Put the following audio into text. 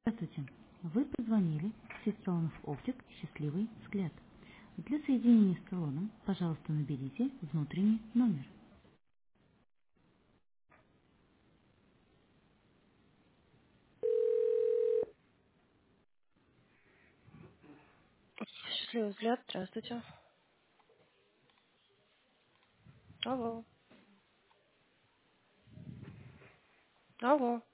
Здравствуйте. Вы позвонили в сеть салонов «Оптик. Счастливый взгляд». Для соединения с салоном, пожалуйста, наберите внутренний номер. Счастливый взгляд, здравствуйте. Алло. Алло.